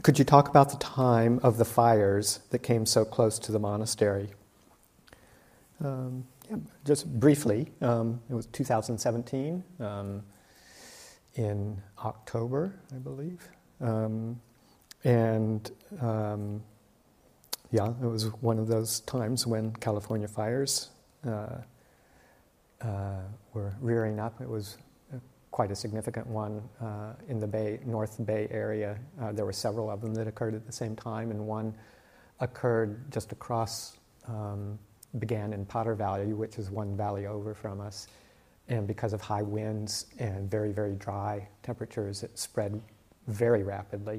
Could you talk about the time of the fires that came so close to the monastery? Yeah, just briefly, it was 2017 in October, I believe. Yeah, it was one of those times when California fires were rearing up. It was quite a significant one in the North Bay area. There were several of them that occurred at the same time, and one occurred just across, began in Potter Valley, which is one valley over from us. And because of high winds and very, very dry temperatures, it spread very rapidly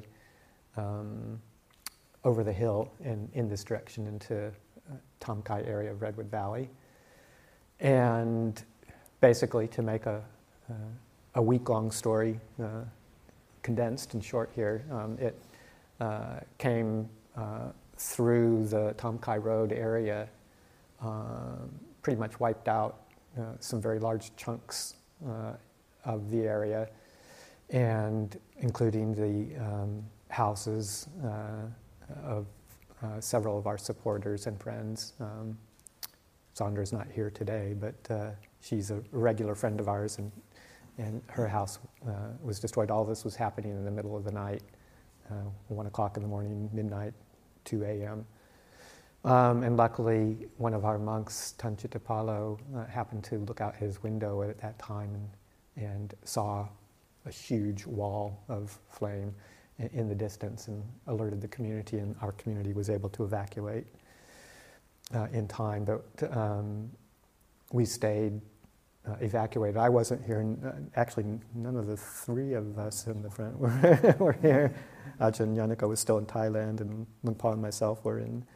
over the hill and in this direction into Tom Kai area of Redwood Valley. And basically, to make a week-long story condensed and short here, it came through the Tom Kai Road area, pretty much wiped out some very large chunks of the area, and including the houses of several of our supporters and friends. Sandra's not here today, but she's a regular friend of ours, and her house was destroyed. All this was happening in the middle of the night, 1 o'clock in the morning, midnight, 2 a.m. And luckily, one of our monks, Tanchitapalo, happened to look out his window at that time and saw a huge wall of flame in the distance and alerted the community, and our community was able to evacuate in time. But we stayed evacuated. I wasn't here. Actually, none of the three of us in the front were here. Ajahn Yanaka was still in Thailand, and Lungpa and myself were in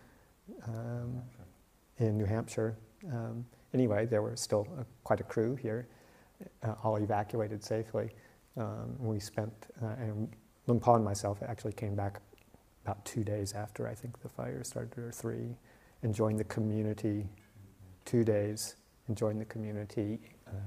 New Hampshire. Anyway, there were still quite a crew here, all evacuated safely. We spent, and Lungpa and myself actually came back about 2 days after I think the fire started, or 3, and joined the community 2 days, and joined the community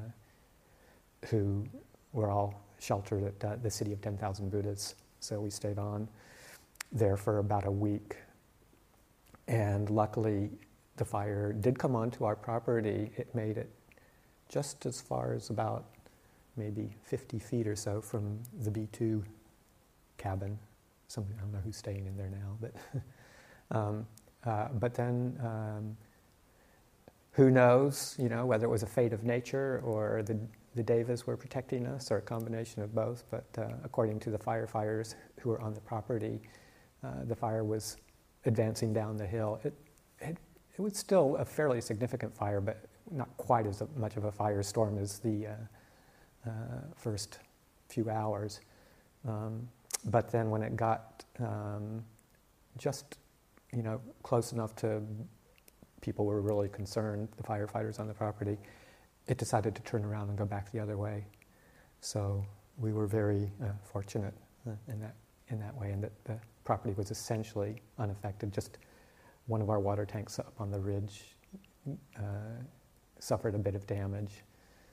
who were all sheltered at the city of 10,000 Buddhas. So we stayed on there for about a week. And luckily, the fire did come onto our property. It made it just as far as about maybe 50 feet or so from the B2 cabin. I don't know who's staying in there now, but then who knows, whether it was a fate of nature or the devas were protecting us, or a combination of both. But according to the firefighters who were on the property, the fire was advancing down the hill. It was still a fairly significant fire, but not quite as much of a firestorm as the first few hours. But then when it got just, close enough to people were really concerned, the firefighters on the property, it decided to turn around and go back the other way. So we were very fortunate in that way, and that the property was essentially unaffected. Just one of our water tanks up on the ridge suffered a bit of damage,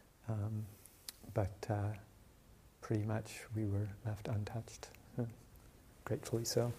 but pretty much we were left untouched, gratefully so.